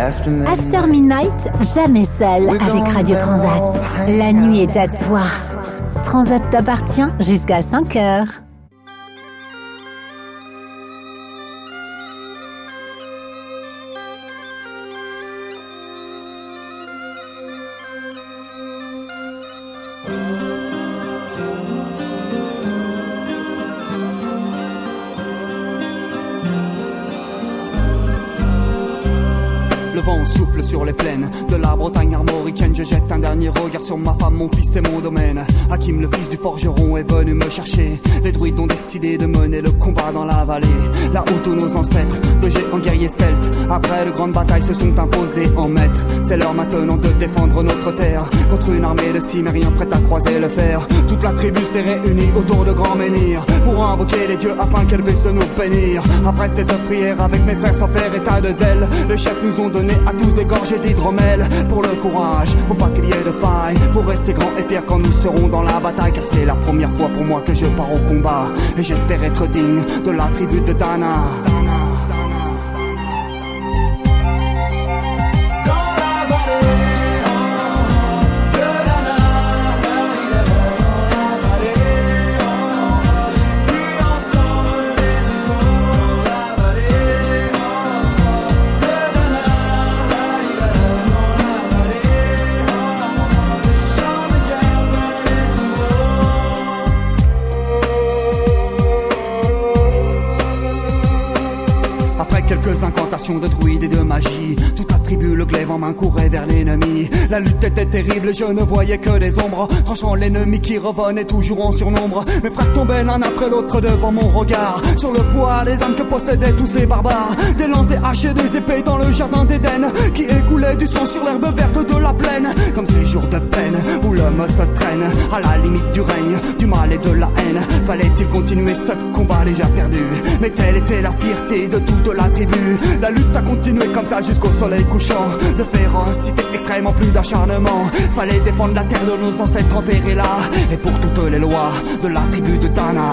After Midnight, jamais seul avec Radio Transat. La nuit est à toi. Transat t'appartient jusqu'à 5h. Le vent souffle sur les plaines de la Bretagne armoricaine. Je jette un dernier regard sur ma femme, mon fils et mon domaine. Hakim, le fils du forgeron, est venu me chercher. Les druides ont décidé de mener le combat dans la vallée, là où tous nos ancêtres, de géants guerriers celtes, après de grandes batailles, se sont imposés en maîtres. C'est l'heure maintenant de défendre notre terre contre une armée de cimériens prête à croiser le fer. Toute la tribu s'est réunie autour de grands menhirs pour invoquer les dieux afin qu'elle puisse nous bénir. Après cette prière avec mes frères sans faire état de zèle, les chefs nous ont donné à tous des gorgées d'hydromel. Pour le courage, pour pas qu'il y ait de faille, pour rester grand et fier quand nous serons dans la bataille. Car c'est la première fois pour moi que je pars au combat, et j'espère être digne de la tribu de Dana. Quelques incantations de druides et de magie, toute la tribu, le glaive en main, courait vers l'ennemi. La lutte était terrible, je ne voyais que des ombres, tranchant l'ennemi qui revenait toujours en surnombre. Mes frères tombaient l'un après l'autre devant mon regard, sur le poids des âmes que possédaient tous ces barbares. Des lances, des haches et des épées dans le jardin d'Éden, qui écoulait du sang sur l'herbe verte de la plaine. Comme ces jours de peine où l'homme se traîne à la limite du règne, du mal et de la haine. Fallait-il continuer ce combat déjà perdu? Mais telle était la fierté de toute la tribu. La lutte a continué comme ça jusqu'au soleil couchant. De férocité extrême en plus d'acharnement, fallait défendre la terre de nos ancêtres enterrés là. Et pour toutes les lois de la tribu de Dana.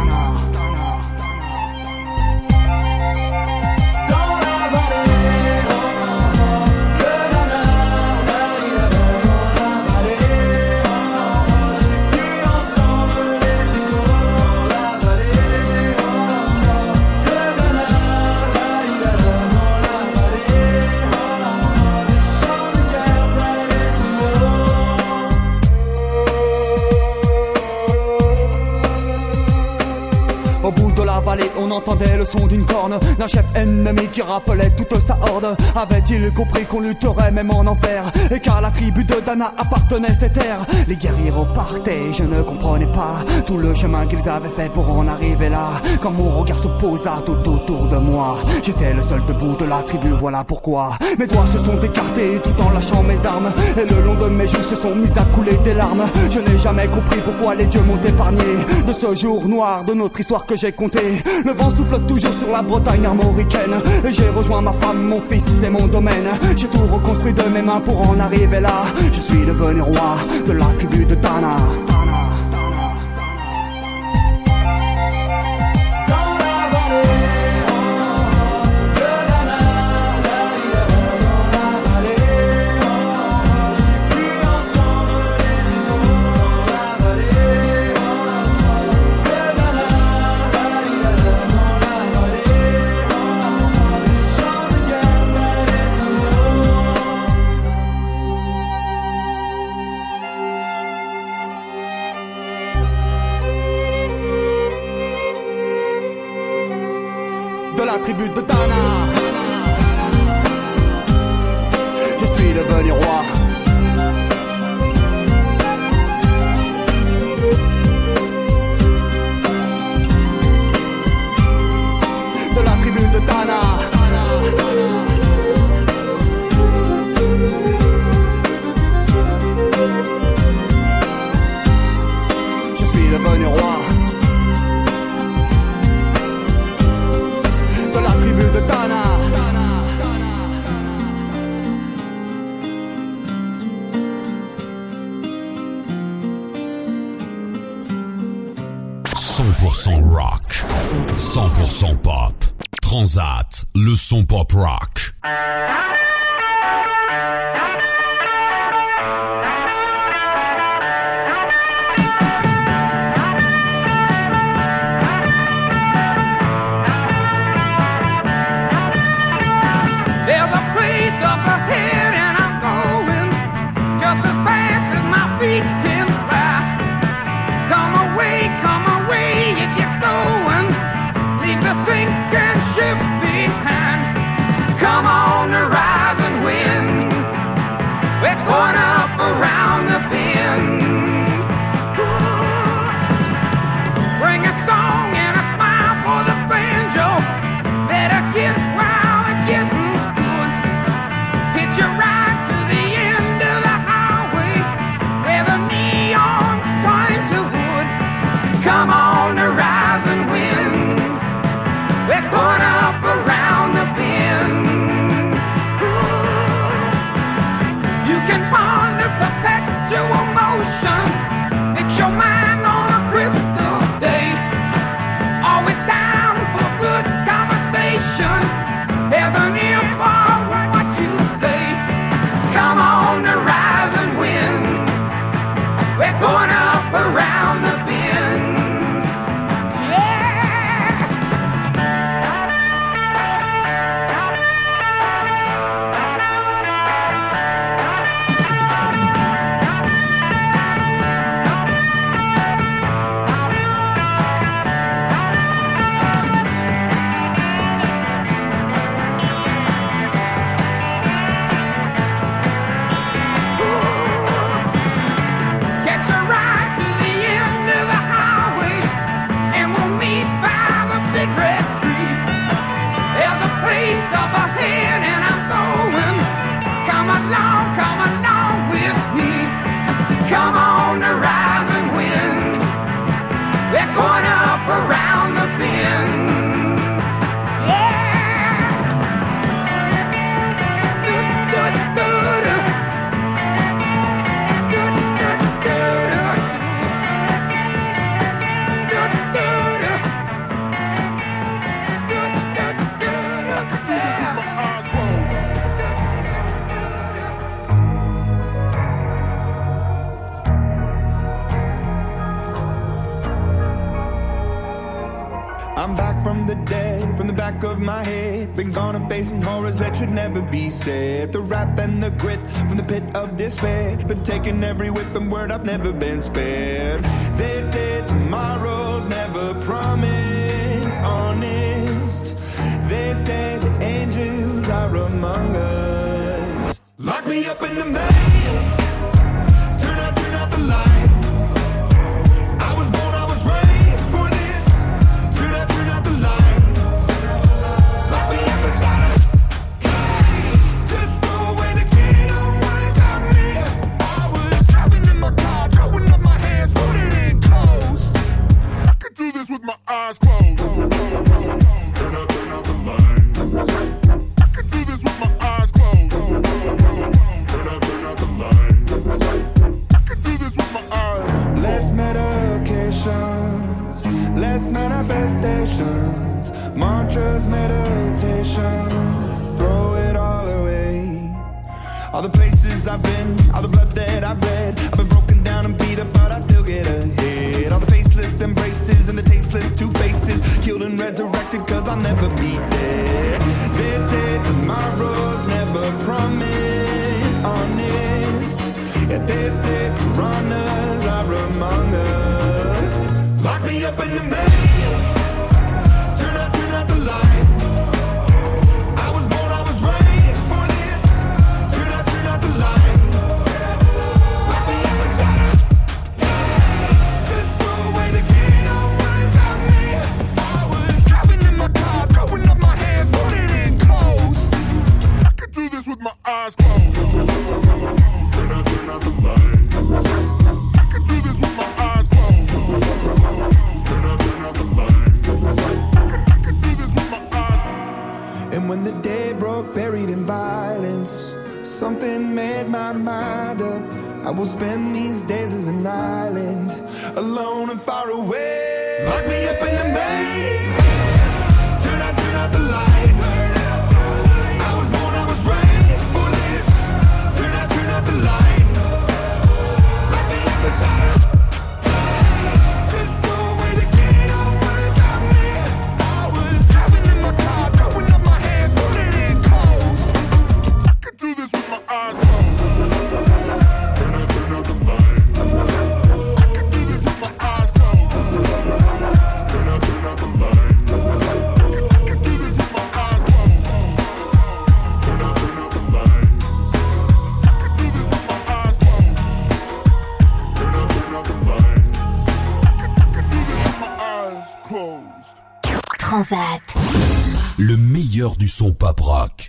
On entendait le son d'une corne d'un chef ennemi qui rappelait toute sa horde. Avait-il compris qu'on lutterait même en enfer, et qu'à la tribu de Dana appartenait ces terres? Les guerriers repartaient, je ne comprenais pas tout le chemin qu'ils avaient fait pour en arriver là. Quand mon regard se posa tout autour de moi, j'étais le seul debout de la tribu, voilà pourquoi mes doigts se sont écartés tout en lâchant mes armes, et le long de mes joues se sont mis à couler des larmes. Je n'ai jamais compris pourquoi les dieux m'ont épargné de ce jour noir de notre histoire que j'ai compté. Le vent souffle toujours sur la Bretagne armoricaine, et j'ai rejoint ma femme, mon fils et mon domaine. J'ai tout reconstruit de mes mains pour en arriver là. Je suis devenu roi de la tribu de Dana. Tribu de Dana, je suis devenu roi. De la tribu de Dana. Je suis devenu roi. De Dana. 100% rock, 100% pop. Transat, le son pop rock. back of my head. Been gone and facing horrors that should never be said. The wrath and the grit from the pit of despair. Been taking every whip and word, I've never been spared. They said tomorrow's never promised, honest. They said the angels are among us. Lock me up in the maze. Turn out the lights. I was born, I was raised for this. Turn out the lights. Lock me up inside a cage. Just throw away the key, don't worry about me. I was driving in my car, throwing up my hands, putting it close. I could do this with my eyes closed. Turn out the lights. I could do this with my eyes closed. Turn out the lights. I could do this with my eyes. Less medications, less manifestations, mantras, meditation, throw it all away. All the places I've been, all the blood that I've bled, I've been broken down and beat up, but I still get ahead. All the faceless embraces and the tasteless two faces, killed and resurrected cause I'll never be dead. They said tomorrow's never promised, honest. Yet they said piranhas are among us. Lock me up in the maze. Turn out the lights. I was born, I was raised for this. Turn out the lights. Lock me up inside a cage. Just throw away the key, don't worry about me. I was driving in my car, throwing up my hands, putting it close. I could do this with my eyes closed. Turn out the lights. I could do this with my eyes closed. Turn out the lights. I could do this with my eyes closed. And when the day broke, buried in violence, something made my mind up. I will spend these days as an island, alone and far away. Lock me up in the maze. Turn out the lights. I was born, I was raised for this. Turn out the lights. Lock me up inside a cage. Just throw away the key, don't worry about me. I was driving in my car, throwing up my hands, putting it close. I could do this with my eyes closed. Turn out the lights. I could do this with my eyes closed. Turn out the lights. I could do this with my eyes closed. Turn out the lights. I could do this with my eyes closed. Turn out the lights. I could do this with my eyes closed. Transat. Le meilleur du son pop rock.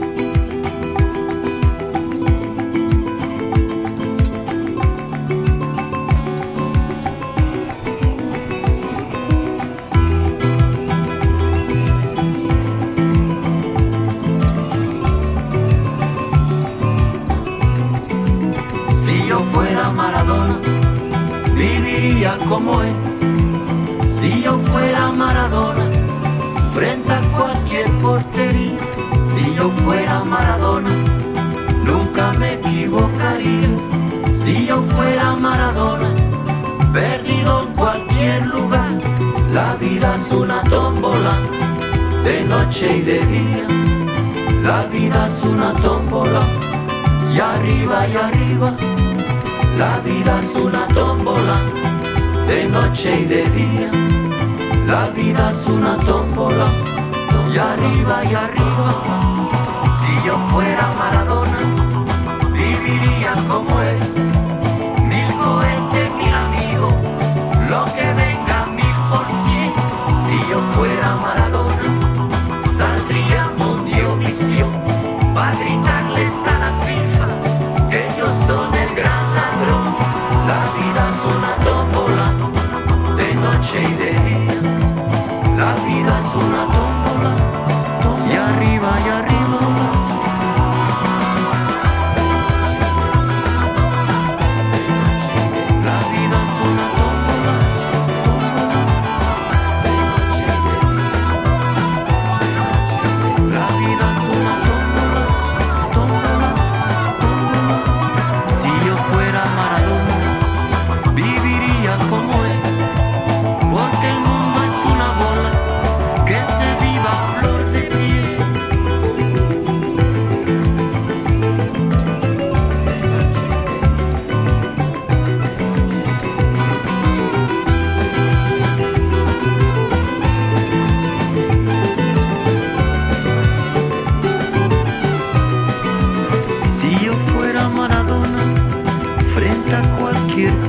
Si yo fuera Maradona, viviría como él. Si yo fuera Maradona, frente a cualquier portería. Si yo fuera Maradona, nunca me equivocaría. Si yo fuera Maradona, perdido en cualquier lugar. La vida es una tómbola, de noche y de día. La vida es una tómbola, y arriba y arriba. La vida es una tómbola, de noche y de día. La vida es una tómbola, y arriba y arriba. Si yo fuera Maradona, viviría como él. 1000 cohetes, 1000 amigos, lo que venga 1000%. Si yo fuera Maradona, saldría Mundiovisión para gritarles a la FIFA que ellos son el gran ladrón. La vida es una tómbola, de noche y de día. La vida es una tómbola, y arriba y arriba.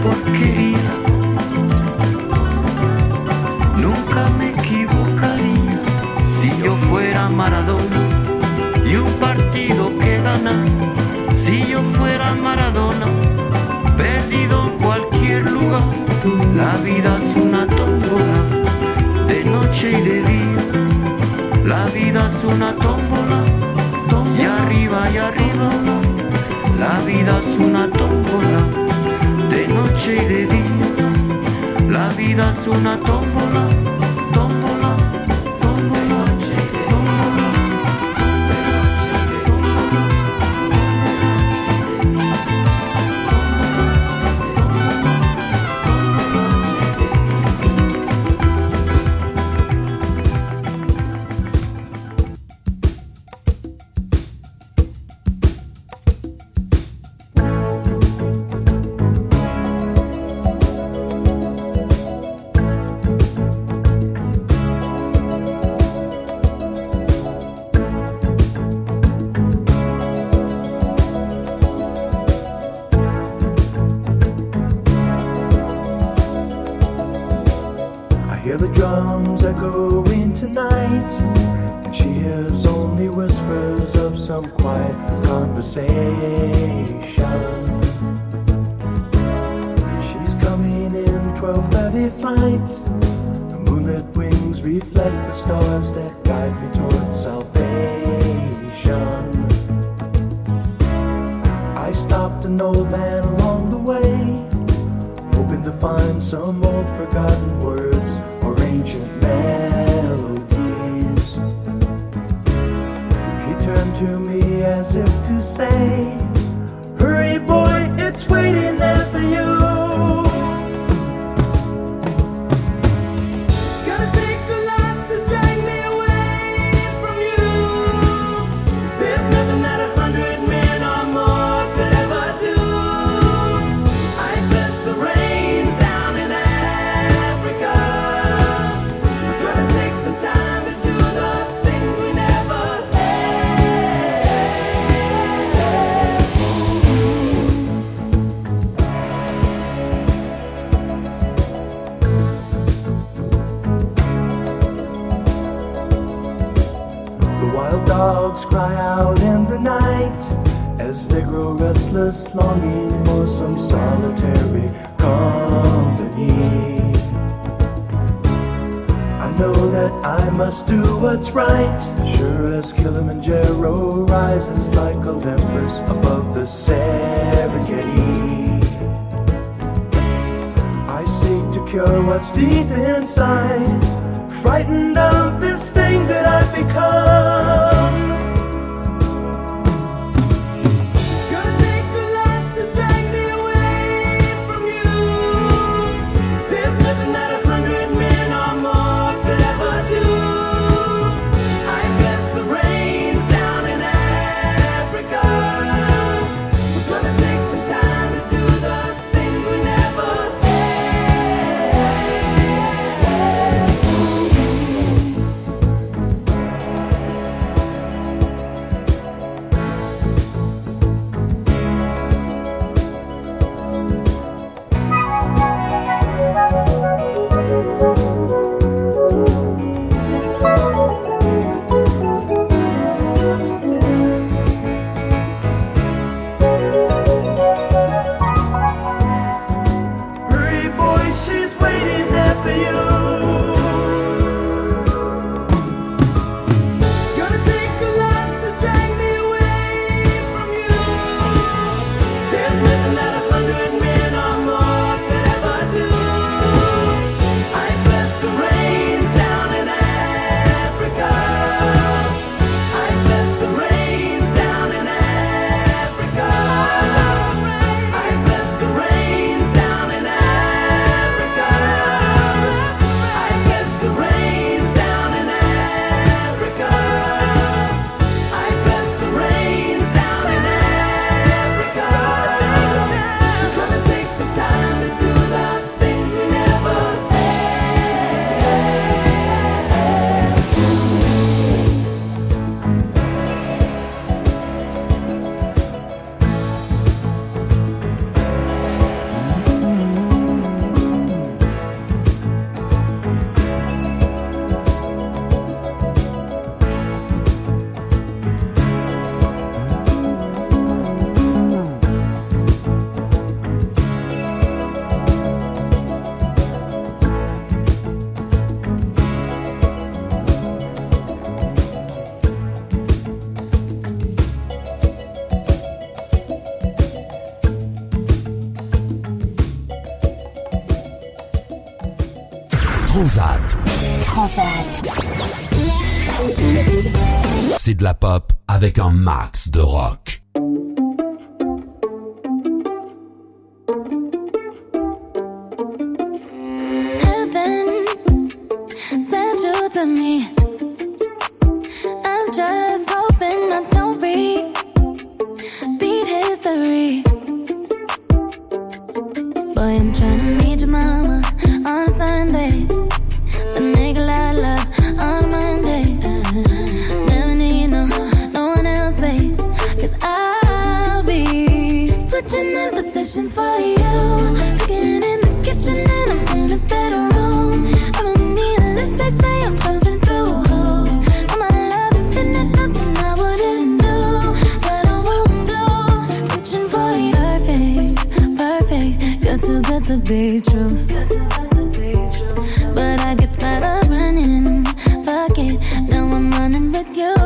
porquería. Nunca me equivocaría si yo fuera Maradona y un partido que gana. Si yo fuera Maradona, perdido en cualquier lugar. La vida es una tómbola, de noche y de día. La vida es una tómbola, y arriba y arriba. La vida es una tómbola, de noche y de día. La vida es una tómbola, tómbola, tómbola, tómbola. Hear the drums echoing tonight, and she hears only whispers of some quiet conversation. She's coming in 12:30 flight. The moonlit wings reflect the stars that guide me towards salvation. I stopped an old man along the way, hoping to find some old forgotten words or ancient melodies. He turned to me as if to say, hurry boy, it's waiting there for you. Gonna take a lot to drag me away from you. There's nothing that 100 men or more could ever do. I bless the rains down in Africa. We're gonna take some time to do the things we never had. The wild dogs cry out in the night as they grow restless, longing for some solitary company. I know that I must do what's right, sure as Kilimanjaro rises like Olympus above the Serengeti. I seek to cure what's deep inside, frightened of this thing that I've become. Gonna take a lot to drag me away from you. There's nothing that 100 men or more could ever do. I bless the rains down in Africa. We're gonna take some time to do the things we never had. Transat. C'est de la pop avec un max de rock. Heaven sent you to me. I'm just hoping I don't repeat history. Boy, I'm trying to meet your mama on Sunday. The nigga I love on Monday. Never need no one else, babe. 'Cause I'll be switching in positions for you. Cooking in the kitchen and I'm in the bedroom. I don't need a lift, they say I'm pumping through holes. All my love infinite, nothing I wouldn't do, that I won't do. Switching for you, perfect, you're too good to be true. But I get tired of running, fuck it, now I'm running with you.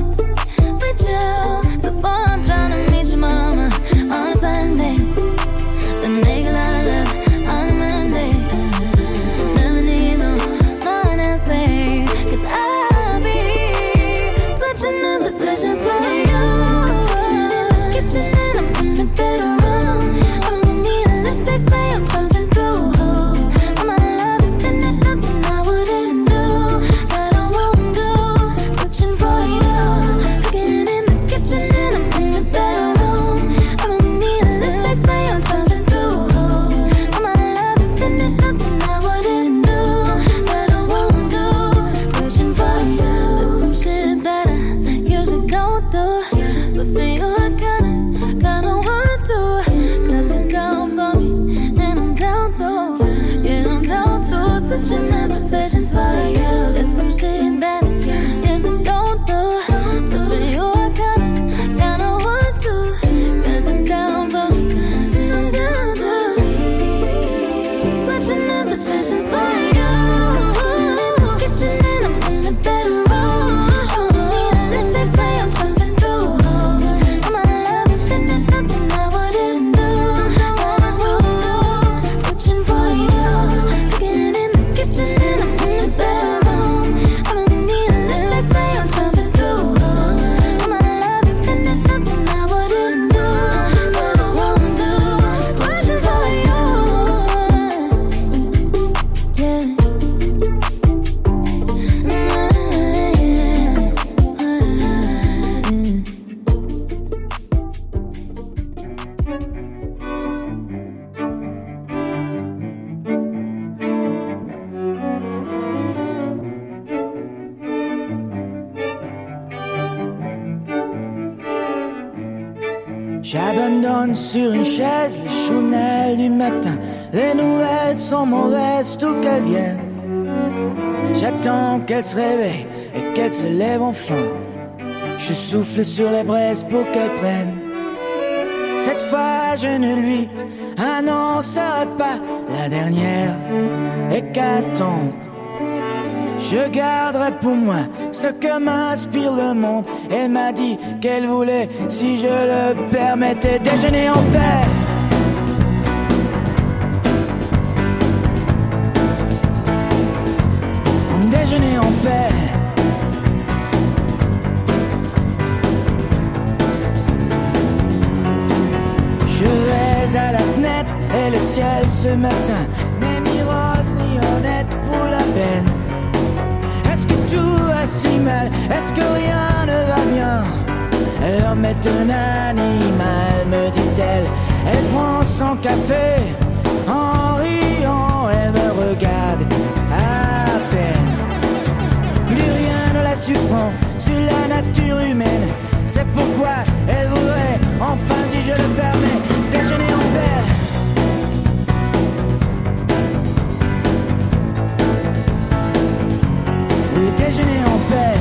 So boy, I'm tryna meet your mama on a Sunday. The nigga I love on a Monday. Never need no one else, babe. 'Cause I'll be switching the positions for you. Kitchen and I'm in the bedroom. I don't need a lift, they say I'm pumping through holes. All my love infinite, nothing I wouldn't do, that I won't do. Switching for you. Cooking in the kitchen and I'm in the bedroom. I don't need a lift, they say I'm pumping through holes. All my love infinite, nothing I wouldn't do, that I won't do. Switching for you. There's some shit that I usually don't do, but for you I kinda want to. 'Cause you're down for me and I'm down too. Yeah, I'm down too. Switching the positions for you. There's some shit that I usually don't do, so for you I kinda want to. 'Cause you're down for me and I'm down too. Switching the positions for you. Kitchen and I'm in the bedroom. I don't need a lift, they say I'm pumping through holes. All my love infinite, nothing I wouldn't do, that I won't do. Switching for you. Cooking in the kitchen and I'm in the bedroom. I don't need a lift, they say I'm pumping through holes. All my love infinite, nothing I wouldn't do, that I won't do. Switching for you. Yeah. J'abandonne sur une chaise les chounelles du matin. Les nouvelles sont mauvaises, tout qu'elles viennent. J'attends qu'elle se réveille et qu'elle se lève enfin. Je souffle sur les braises pour qu'elle prenne. Cette fois je ne lui annoncerai pas la dernière hécatombe. Je garderai pour moi ce que m'inspire le monde. Elle m'a dit qu'elle voulait, si je le permettais, déjeuner en paix. Déjeuner en paix. Je vais à la fenêtre et le ciel ce matin n'est ni rose ni honnête pour la peine. Est-ce que tout va si mal? Est-ce que rien ne va bien? L'homme est un animal, me dit-elle. Elle prend son café en riant, elle me regarde à peine. Plus rien ne la surprend sur la nature humaine. C'est pourquoi elle voudrait, enfin si je le permets, déjeuner en paix. Le déjeuner en paix.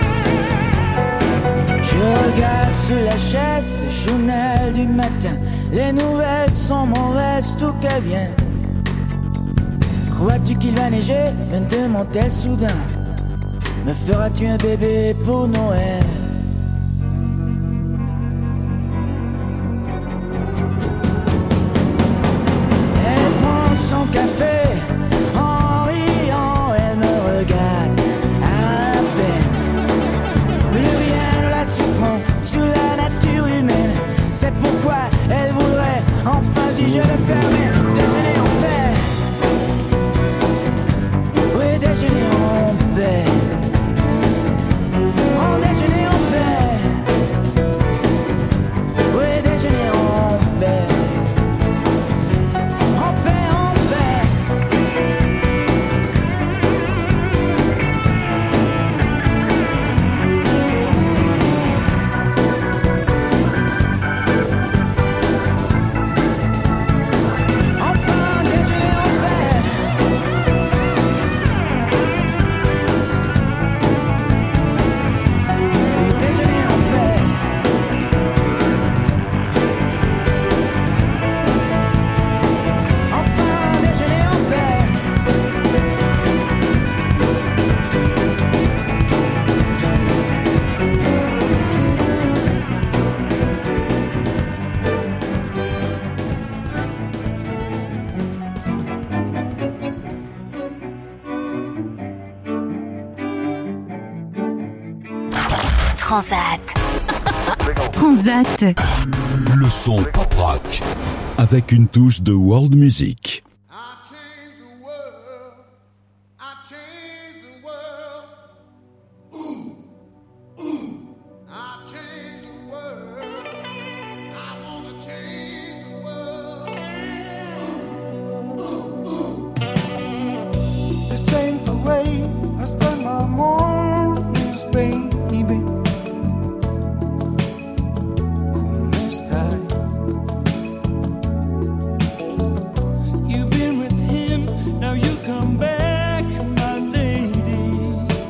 La chaise, le journal du matin, Les nouvelles sont mauvaises, tout qu'elles viennent. Crois-tu qu'il va neiger? Me demande-t-elle soudain. Me feras-tu un bébé pour Noël? Elle prend son café, en riant, elle me regarde à peine. Plus rien ne la surprend sur la nature humaine. C'est pourquoi elle voudrait, enfin si je le permets, déjeuner en paix. Oui, déjeuner en paix. En déjeuner en paix. Oui, déjeuner en paix. En paix, en paix. Enfin, déjeuner en paix. Oui, déjeuner en paix. Enfin, déjeuner en paix. Transat. Transat. Le son pop rock avec une touche de world music. I changed the world. I changed the world. Ooh, ooh. I changed the world. I wanna change the world. Ooh, ooh, ooh. This ain't the way I spend my mornings, baby. ¿Cómo estás? You've been with him, now you come back, my lady.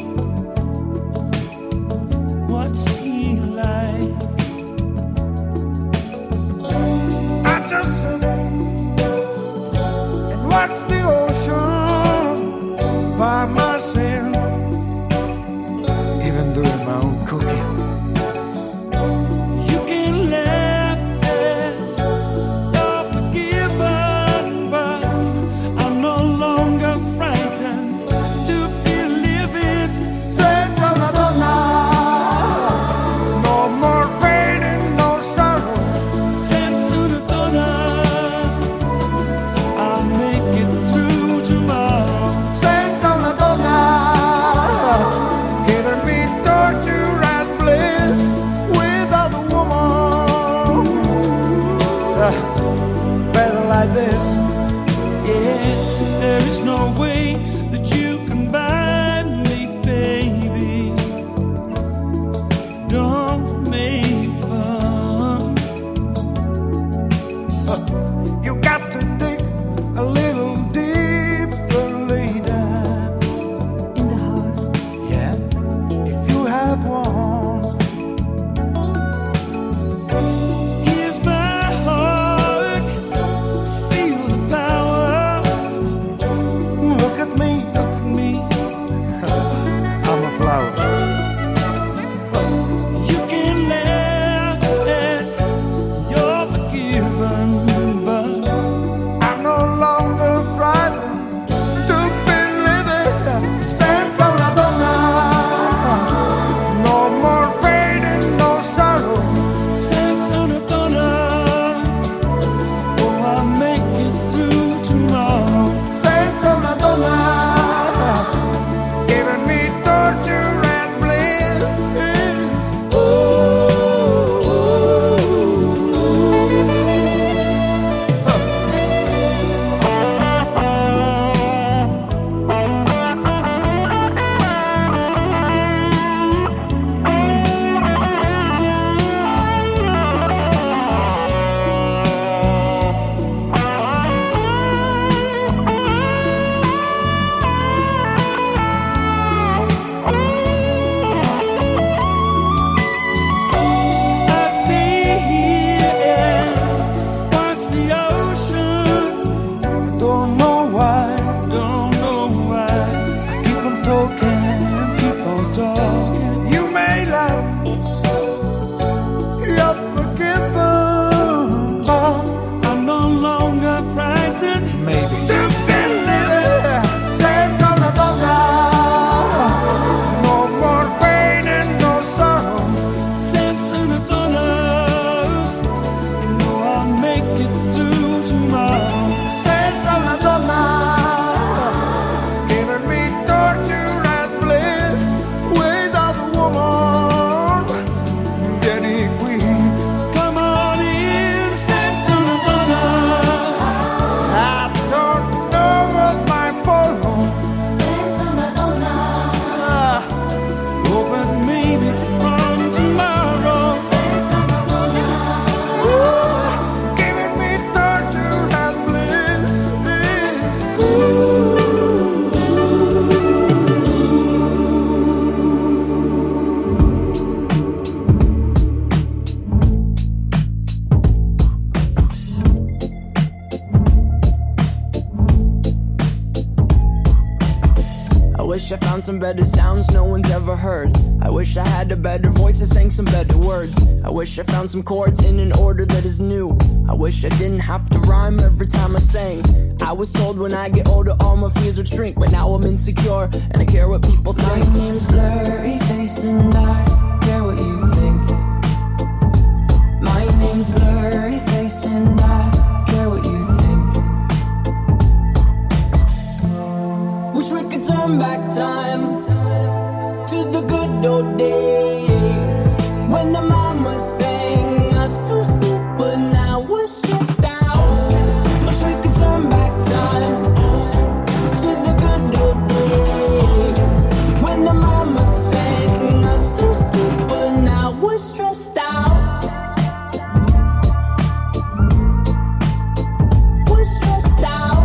What's he like? I just sit and watch the ocean by myself, even doing my own cooking. You can laugh at or forgiven, but I'm no longer frightened to be living. Senza Madonna, no more pain and no sorrow. Senza una donna, I'll make it through tomorrow. Senza una donna, giving me torture and bliss. wish I found some better sounds no one's ever heard. I wish I had a better voice and sang some better words. I wish I found some chords in an order that is new. I wish I didn't have to rhyme every time I sang. I was told when I get older all my fears would shrink, but now I'm insecure and I care what people think. My name's Blurry Face and I care what you think. My name's Blurry Face and I care what you think. Wish we could turn back time to the good old days when the mama sang us to sleep, but now we're stressed out. Wish we could turn back time to the good old days when the mama sang us to sleep, but now we're stressed out. We're stressed out.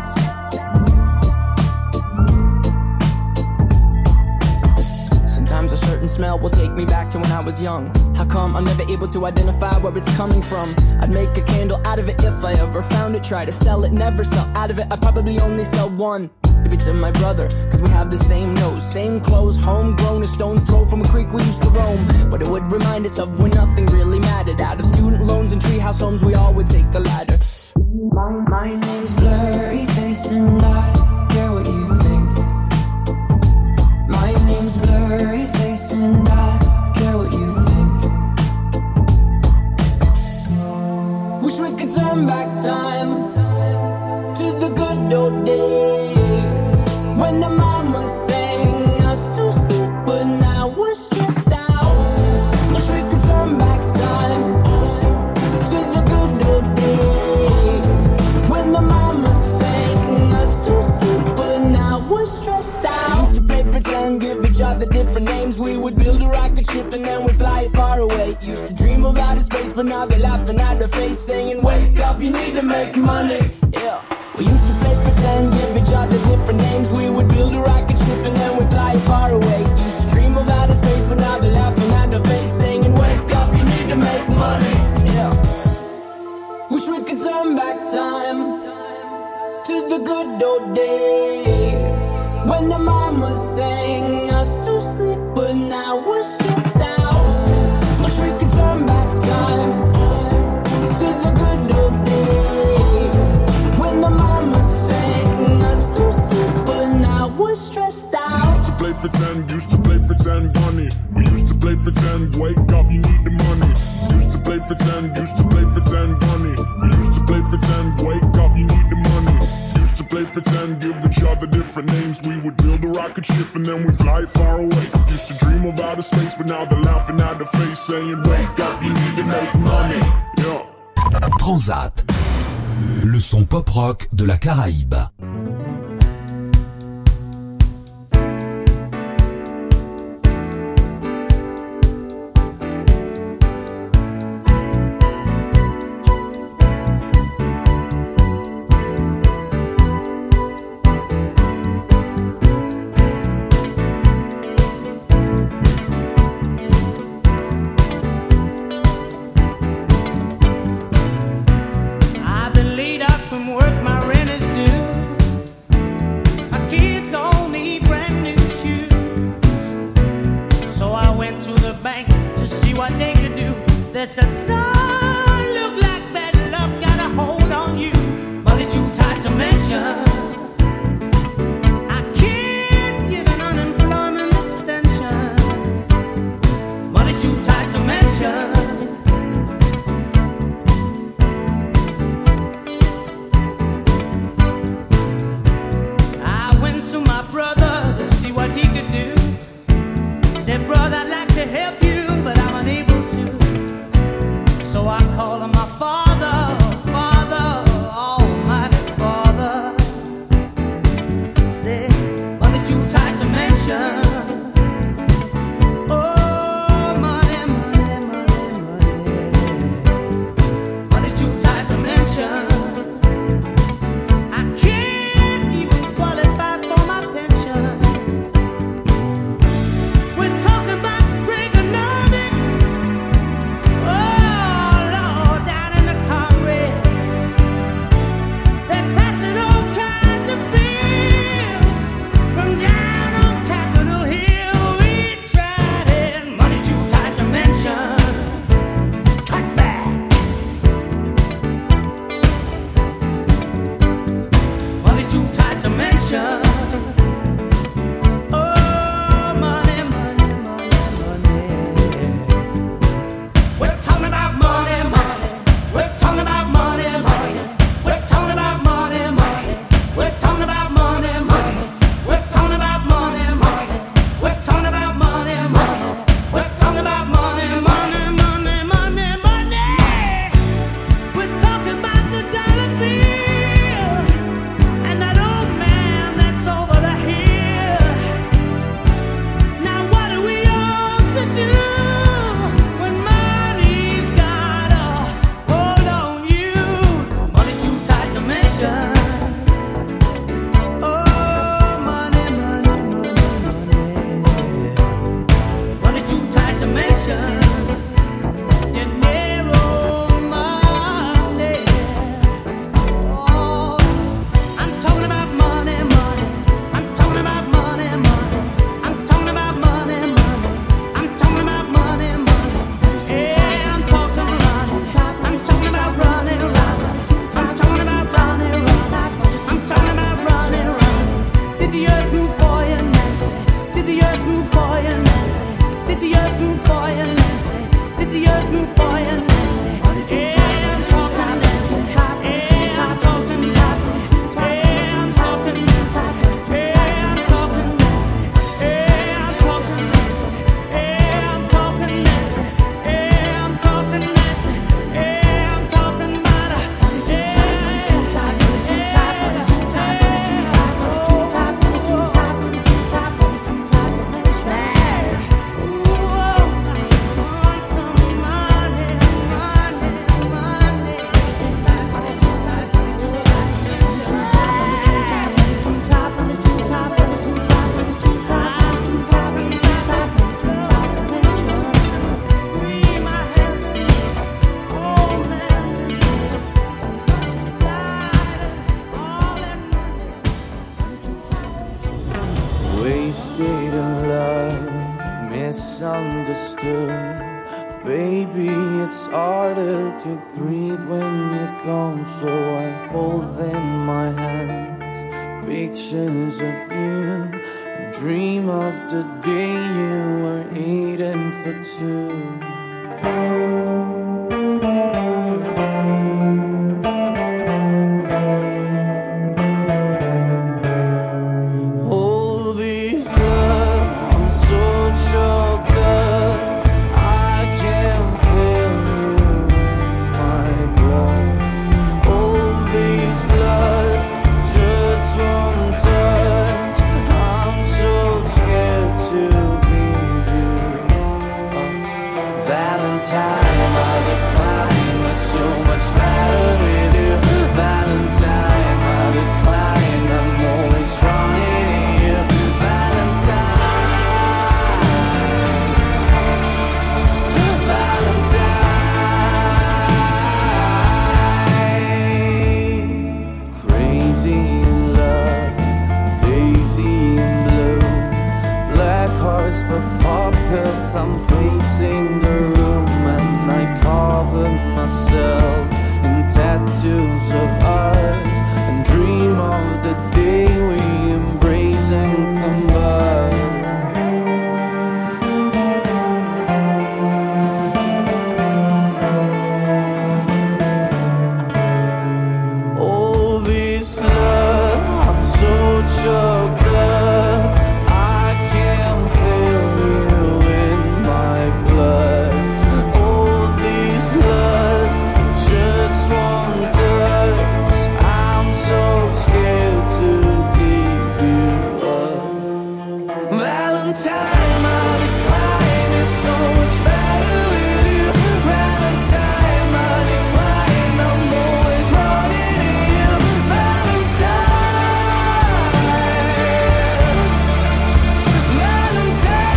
Sometimes a certain smell will take me back to when I was young. How come I'm never able to identify where it's coming from? I'd make a candle out of it if I ever found it. Try to sell it, never sell out of it. I'd probably only sell one. Maybe to my brother, cause we have the same nose, same clothes, homegrown, a stone's throw from a creek we used to roam. But it would remind us of when nothing really mattered. Out of student loans and treehouse homes, we all would take the ladder. My name's Blurry Face and I care what you think. My name's Blurry Face and I care what you think. Wish we could turn back time to the good old days when the mama sang us to sleep, but now we're stressed out. Wish we could turn back time to the good old days when the mama sang us to sleep, but now we're stressed out. Used to play pretend, give each other different names. We would build a rocket ship and then we'd fly far away. Used to dream of outer space, but now they're laughing at the face, saying, wake up, you need to make money. Yeah. We used to play pretend, give each other different names. We would build a rocket ship and then we'd fly far away. Used to dream of outer space, but now they're laughing at the face, saying, wake up, you need to make money. Yeah. Wish we could turn back time to the good old days when the mama sang us to sleep, but now we're stressed out. Wish we could turn back time to the good old days when the mama sang us to sleep, but now we're stressed out. Used to play pretend, bunny. We used to play pretend, wake up, you need the money. Used to play pretend, bunny. We used to play pretend, wake up, you need the money. Used to play pretend, give each other different names. We would build a rocket ship and then we fly far away. Used to dream of outer space, but now they're laughing at the face, saying, wake up, you need to make money. Yeah. Transat, le son pop rock de la Caraïbe. love, misunderstood. Baby, it's harder to breathe when you're gone, so I hold in my hands pictures of you and dream of the day you were eating for two. I'm pacing the room and I cover myself in tattoos of ours and dream of the day we embrace and combine. All this love, I'm so choked up, I can't feel you. One touch, I'm so scared to give you up. Valentine, my decline is so much better with you. Valentine, my decline, I'm always running to you. Valentine, Valentine.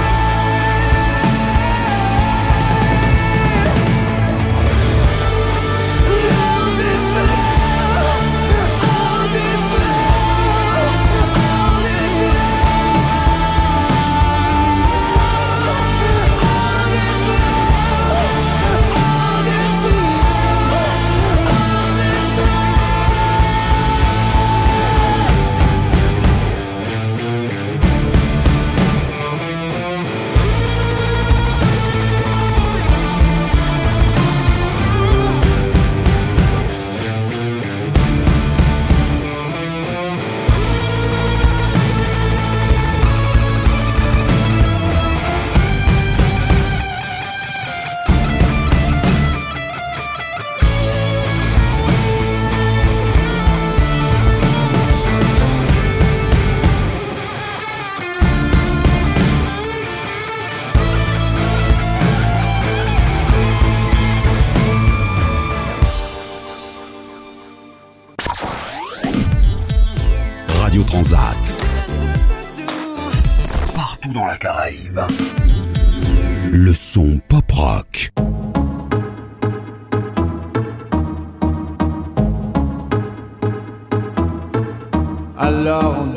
Radio Transat. Partout dans la Caraïbe. Le son pop rock. Alors on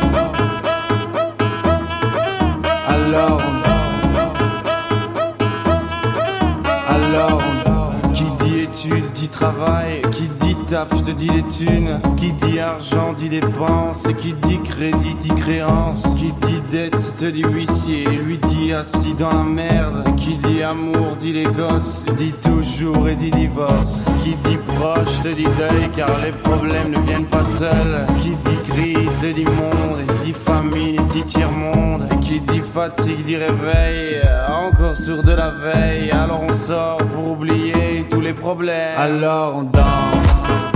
qui dit études dit travail, qui dit taf je te dis les thunes, qui dit argent dit dépenses, et qui dit crédit dit créance, qui dit dette te dit huissier, lui dit assis dans la merde, qui dit amour dit les gosses, dit toujours et dit divorce, qui dit proche te dit deuil car les problèmes ne viennent pas seuls, qui dit crise te dit monde, et dit famine dit tiers-monde, et qui dit fatigue dit réveil, encore sur de la veille, alors on sort pour oublier tous les problèmes, alors on danse,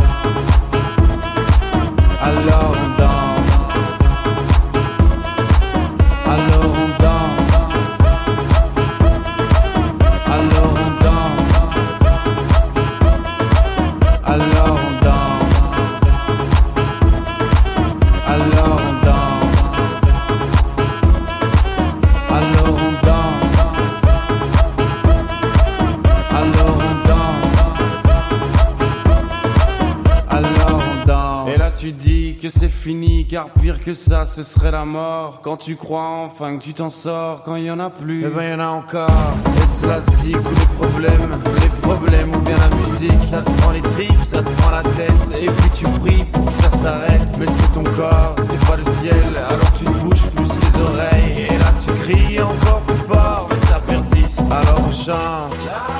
alors on danse, alors on danse, alors on danse, alors on danse, alors on danse, alors on danse, alors on danse, alors on danse. Et là tu dis que c'est fini, car pire que ça, ce serait la mort. Quand tu crois enfin que tu t'en sors, quand il y en a plus, eh ben y en a encore. Est-ce la zig ou les problèmes ou bien la musique? Ça te prend les tripes, ça te prend la tête, et puis tu pries pour que ça s'arrête. Mais c'est ton corps, c'est pas le ciel, alors tu te bouges plus les oreilles. Et là tu cries encore plus fort, mais ça persiste, alors on chante.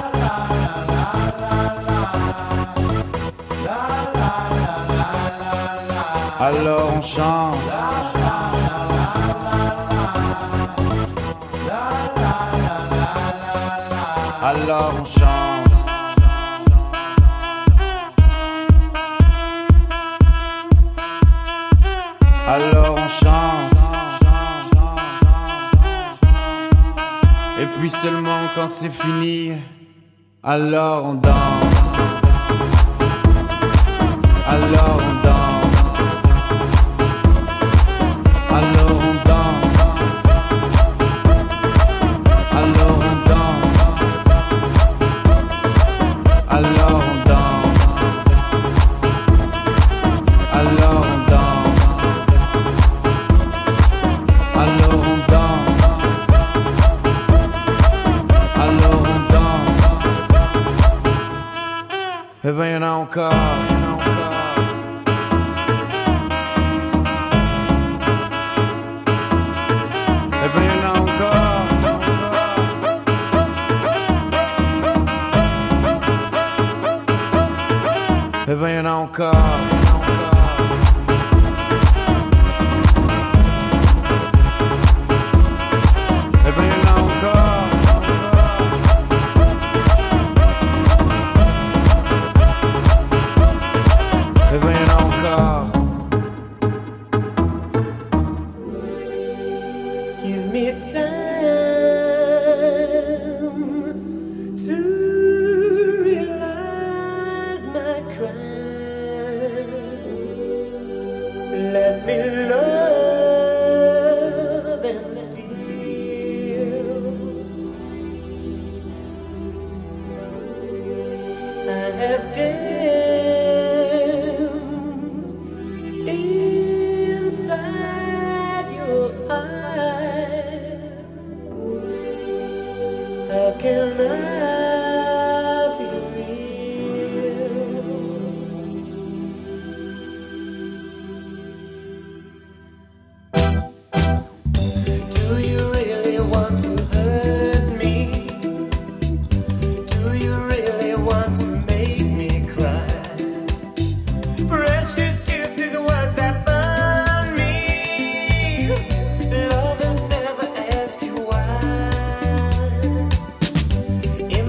Alors on chante. Alors on chante. Alors on chante. Et puis seulement quand c'est fini, alors on danse. Alors on danse. Alors on danse. Alors on danse. Alors on danse. Alors on danse. Alors on danse. Alors on danse. Eh ben y'en a encore. Eh ben y'en a encore. Eh ben y'en a encore. Eh ben y'en a encore. Give me time to realize my crime. Let me love and steal. I have danced inside your eyes. How can I be real? Do you really want to hurt me? Do you really want to make me cry? Precious kisses, words that burn me. Lovers never ask you why. In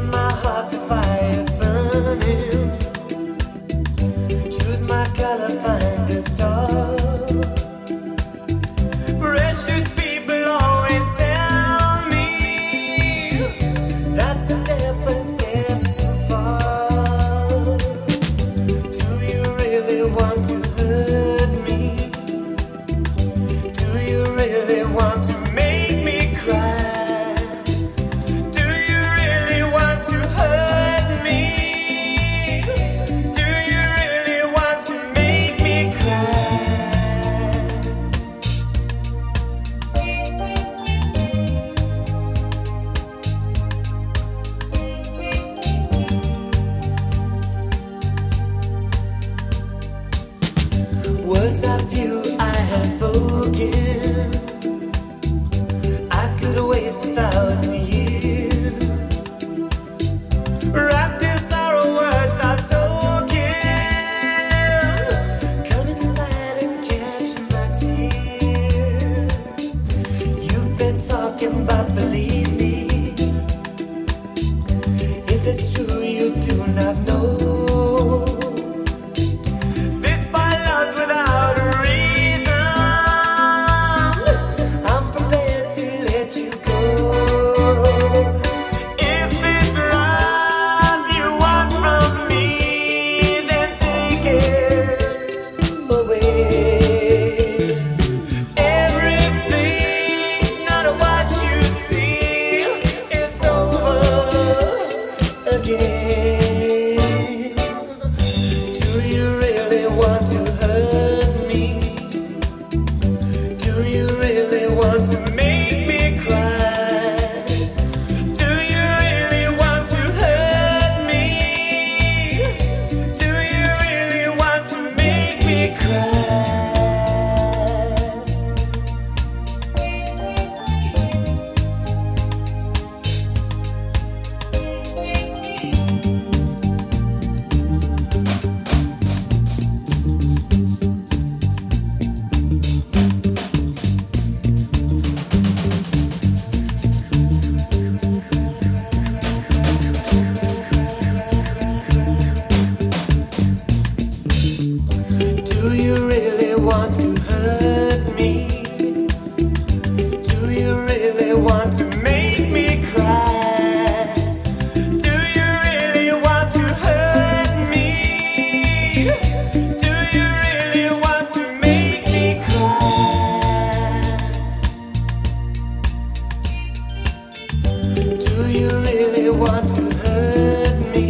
want to hurt me?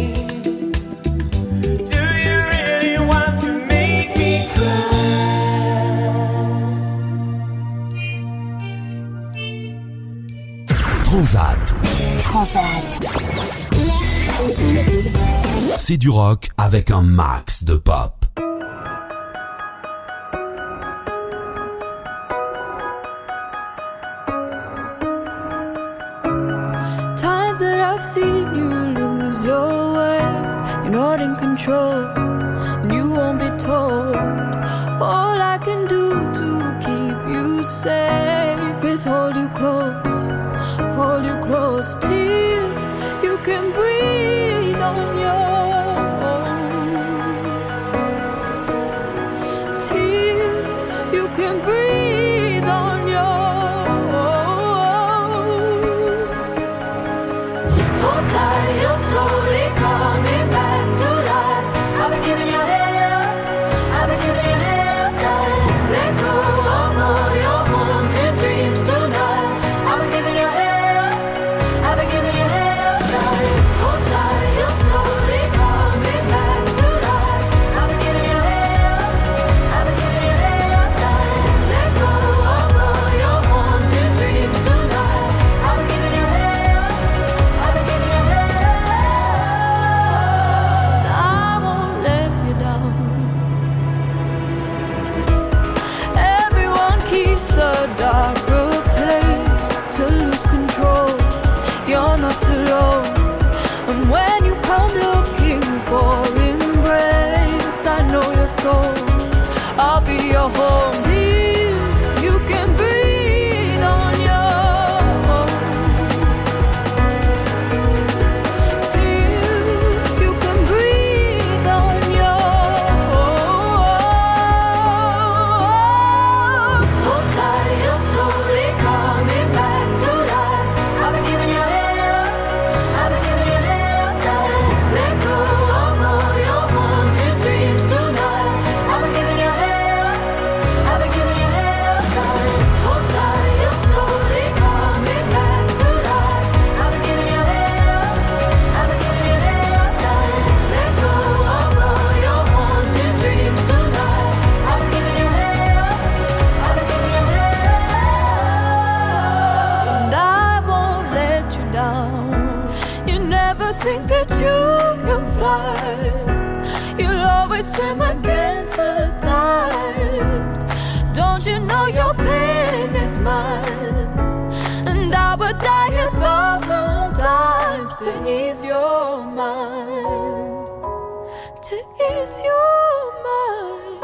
Do you really want to make me cry? Transat. C'est du rock avec un max de pop. Times that I've seen you lose your way, you're not in control, and you won't be told. All I can do to keep you safe is hold you close till you can breathe on your own, till you can breathe on your own. Hold tight, you're slowly coming back to life. I've been giving you hell, I've been giving you hell, darling. Let go of all your haunted dreams tonight. I've been giving you hell, I've been giving you hell, darling. Hold tight, you're slowly coming back to life. I've been giving you hell, I've been giving you hell, darling. Let go of all your haunted dreams tonight. I've been giving you hell, I've been giving you hell. I won't let you down. Everyone keeps a darker place to lose control. You're not alone. And when you come looking for embrace, I know your soul. I'll be your home till you can breathe on your own. Till you can breathe on your own. Hold tight, you're slowly coming back to life. I've been giving you hell, I've been giving you hell, darling. Let go of all your haunted dreams tonight. I've been giving you hell, I've been giving you hell, darling. Hold tight, you're slowly coming back to life. I've been giving you hell, I've been giving you hell, darling. Let go of all your haunted dreams tonight. I've been giving you hell, I've been giving you hell, and I won't let you down. You never think that you will fly. You'll always swim against the tide. Don't you know your pain is mine? And I would die 1,000 times to ease your mind, to ease your mind.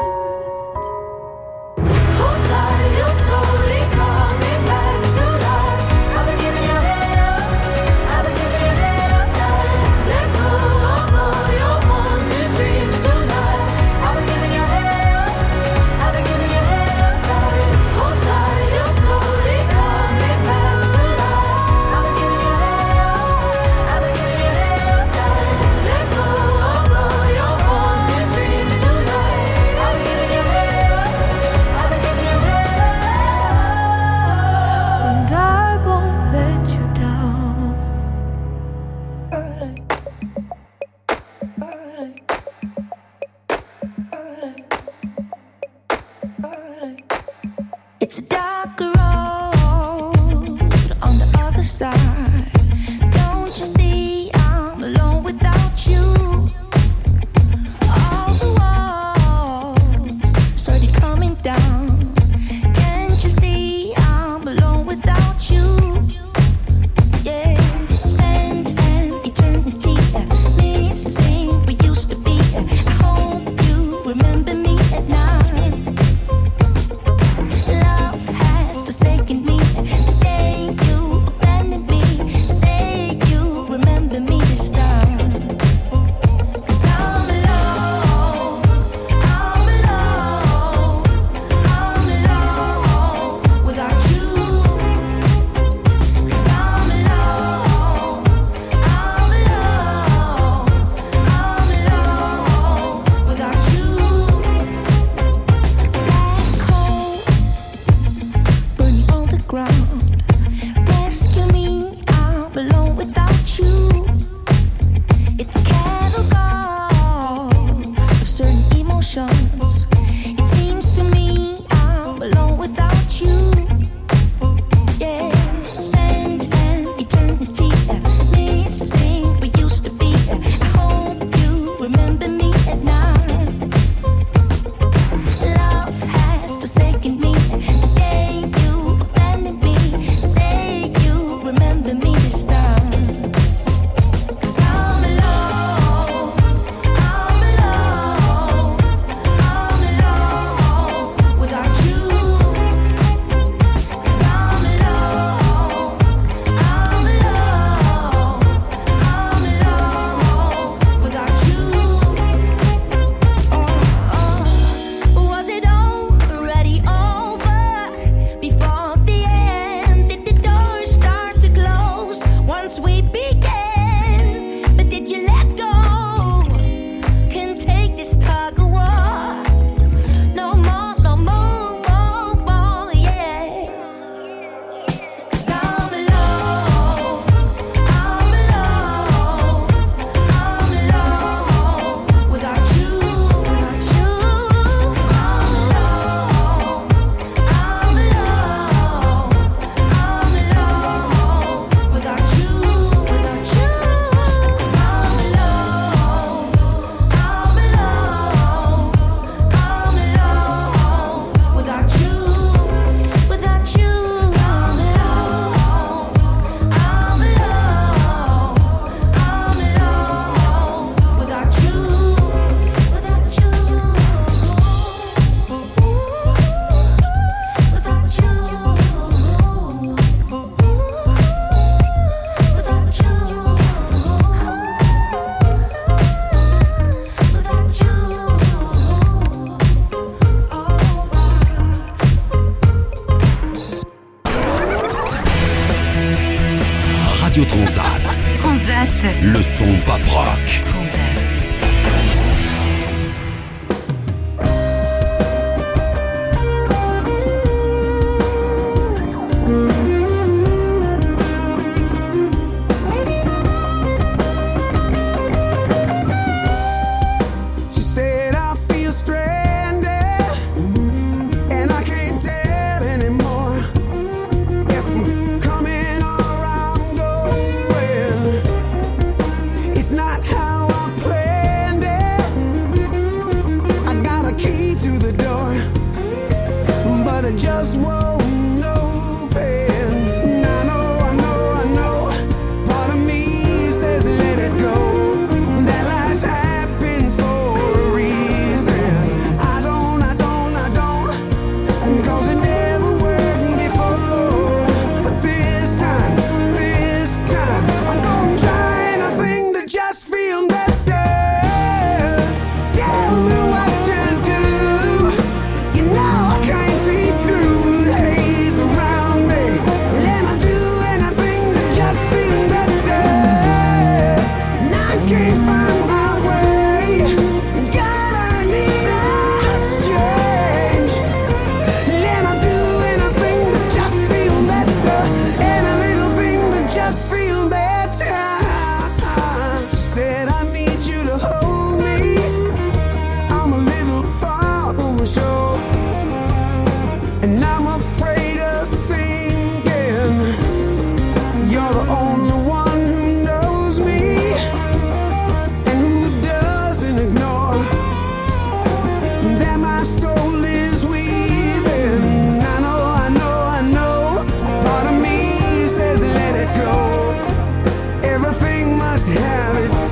Hold tight, you're slowly coming back to life. I've been giving you hell, I've been giving you hell, darling. Let go of all your haunted dreams tonight. I've been giving you hell, I've been giving you hell, darling. Hold tight, you're slowly coming back to life. I've been giving you hell, I've been giving you hell, darling. Let go of all your haunted dreams tonight. I've been giving you hell, I've been giving you hell, and I won't let you down. It's a dark road on the other side. Don't you see I'm alone without you? All the walls started coming down. Can't you see I'm alone without you? Yeah, spend an eternity missing we used to be. I hope you remember me at night. Love has forsaken me the day you abandoned me. Radio Transat. Transat. Le son pop rock. Transat. Everything must have its